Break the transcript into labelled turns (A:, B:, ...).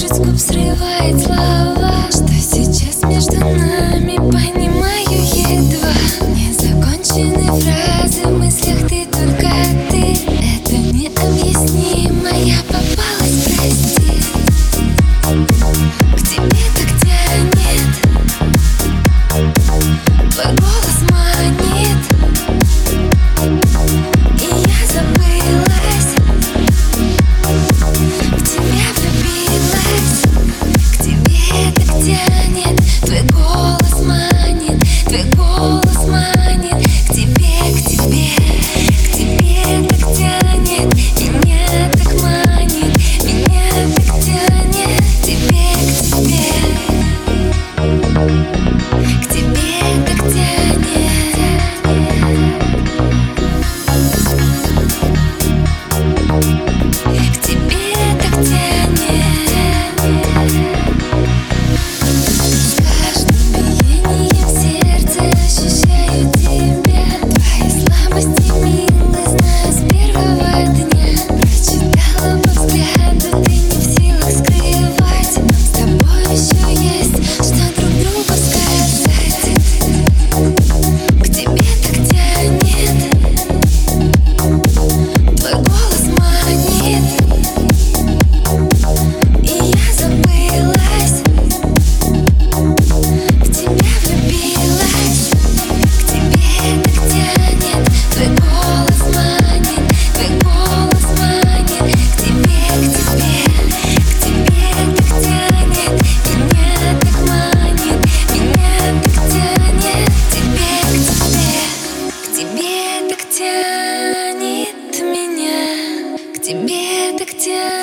A: дрожит с губ, срывает слова. Что сейчас между нами, понимаю едва. Незаконченные фразы в мыслях, ты только ты. Это необъяснимо, я попалась, прости. К тебе так тянет, твой голос манит, и я забылась, в тебя влюбилась. К тебе так тянет, твой голос манит, твой голос манит. К тебе, к тебе, к тебе так тянет, меня так манит, меня так тянет. К тебе, к тебе, к тебе так тянет. К тебе так тянет. С каждым биением сердца ощущаю тебя. Твои слабости, милость, знаю с первого дня. Прочитала по взгляду, ты не в силах скрывать. Нам с тобой еще есть, что друг другу сказать. К тебе так тянет, твой голос манит, и я забылась, в тебя влюбилась. К тебе так тянет, твой голос манит, твой голос манит. К тебе, к тебе, к тебе так тянет, меня так манит, меня так тянет. К тебе так тянет меня, к тебе так тянет.